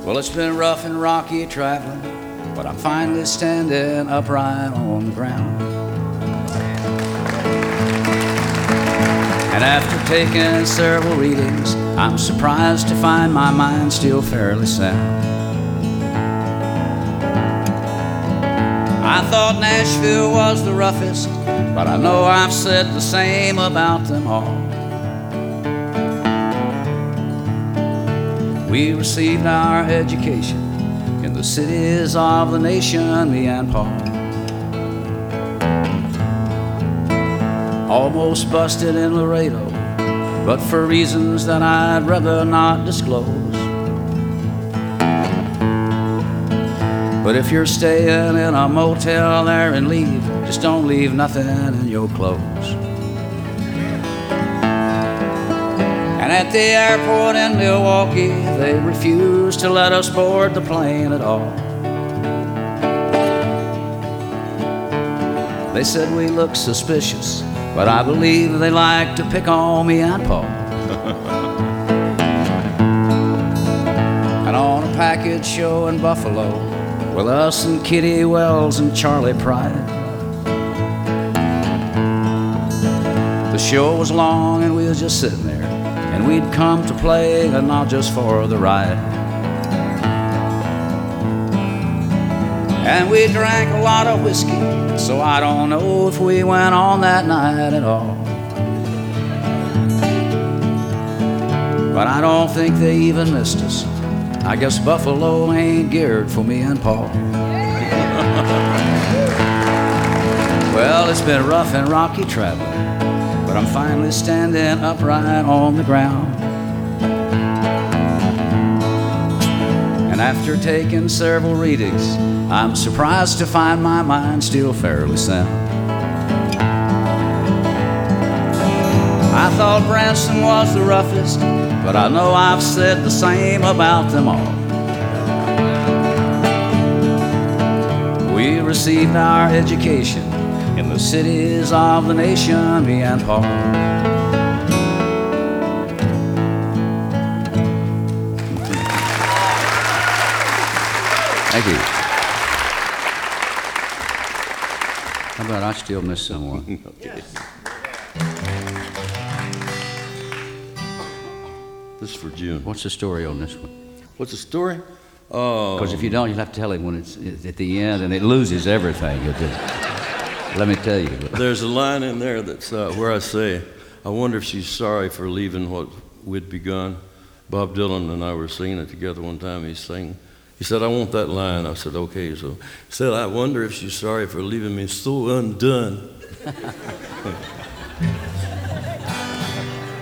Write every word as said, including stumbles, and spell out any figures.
Well, it's been rough and rocky traveling, but I'm finally standing upright on the ground. And after taking several readings, I'm surprised to find my mind still fairly sound. I thought Nashville was the roughest, but I know I've said the same about them all. We received our education in the cities of the nation, me and Paul. Almost busted in Laredo, but for reasons that I'd rather not disclose. But if you're staying in a motel there and leave, just don't leave nothing in your clothes. And at the airport in Milwaukee, they refused to let us board the plane at all. They said we looked suspicious, but I believe they like to pick on me and Paul. And on a package show in Buffalo, with us and Kitty Wells and Charlie Pride, the show was long and we was just sitting there, and we'd come to play and not just for the ride. And we drank a lot of whiskey, so I don't know if we went on that night at all. But I don't think they even missed us. I guess Buffalo ain't geared for me and Paul. Well, it's been rough and rocky traveling, but I'm finally standing upright on the ground. And after taking several readings, I'm surprised to find my mind still fairly sound. I thought Branson was the roughest, but I know I've said the same about them all. We received our education in the cities of the nation, me and Paul. Thank you. How about I still miss someone? Okay. This is for June. What's the story on this one? What's the story? Because uh, if you don't, you'll have to tell him when it's, it's at the end, and it loses everything. It just, let me tell you. There's a line in there that's uh, where I say, I wonder if she's sorry for leaving what we'd begun. Bob Dylan and I were singing it together one time. He sang, he said, I want that line. I said, okay. So he said, I wonder if she's sorry for leaving me so undone.